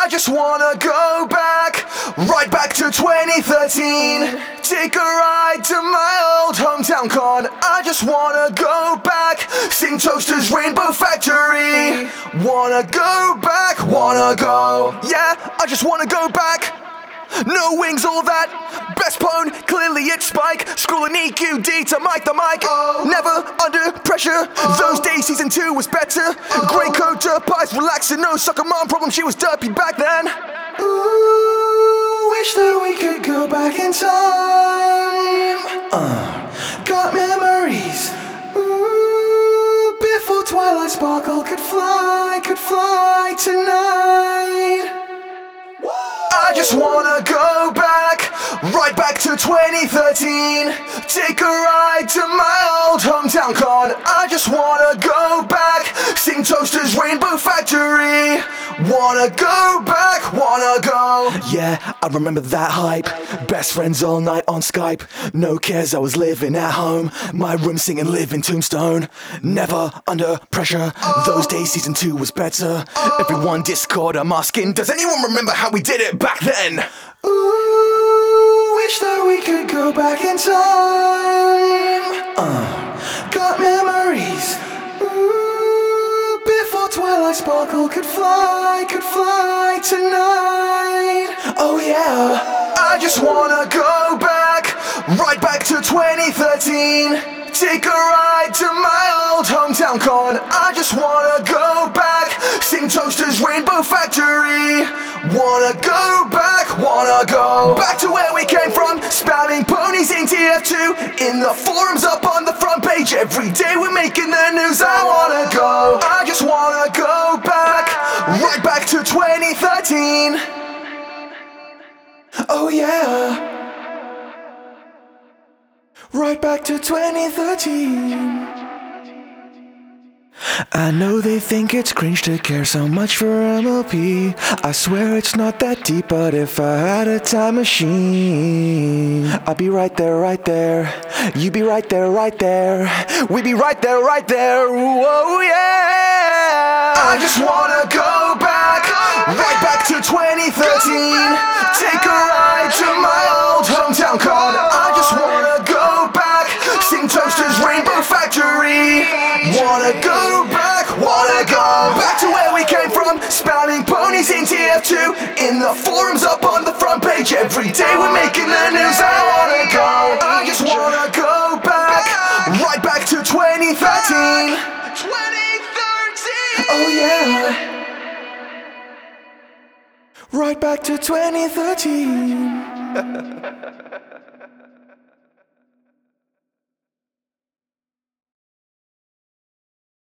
I just wanna go back, right back to 2013. Take a ride to my old hometown con. I just wanna go back, sing Toaster's Rainbow Factory. Wanna go back, wanna go. Yeah, I just wanna go back. No wings, all that. Best pwn, clearly it's Spike. Scrolling EQD to mic the mic. Never under pressure. Those days season 2 was better. Grey coat, dirt pies, relaxing. No sucker mom problem, she was derpy back then. Ooh, wish that we could go back in time. Got memories. Ooh, before Twilight Sparkle could fly tonight. I just wanna go back, right back to 2013. Take a ride to my old hometown con. I just wanna go back, sing Toaster's Rainbow Factory. Wanna go back, wanna go. Yeah, I remember that hype. Best friends all night on Skype. No cares, I was living at home. My room singing Live in Tombstone. Never under pressure. Those days season 2 was better. Everyone Discord, I'm asking, does anyone remember how we did it back then? Ooh, wish that we could go back in time. Got memories. Ooh, before Twilight Sparkle could fly tonight. Oh yeah, I just wanna go back, right back to 2013. Take a ride to my old hometown con. I just wanna go back, sing Toaster's Rainbow Factory. Wanna go back, wanna go back to where we came from, spouting ponies in TF2. In the forums up on the front page, every day we're making the news. I wanna go, I just wanna go back, right back to 2013. Oh yeah, right back to 2013. I know they think it's cringe to care so much for MLP. I swear it's not that deep, but if I had a time machine, I'd be right there, you'd be right there, we'd be right there, whoa yeah. I just wanna go back, right back to 2013. Take a ride to my old hometown con. I just wanna go back, sing Toaster's Rainbow Factory. Wanna go back, wanna go back to where we came from, spouting ponies in TF2. In the forums up on the front page, every day we're making the news. I wanna go, I just wanna go back, right back to 2013. 2013! Oh yeah, right back to 2013.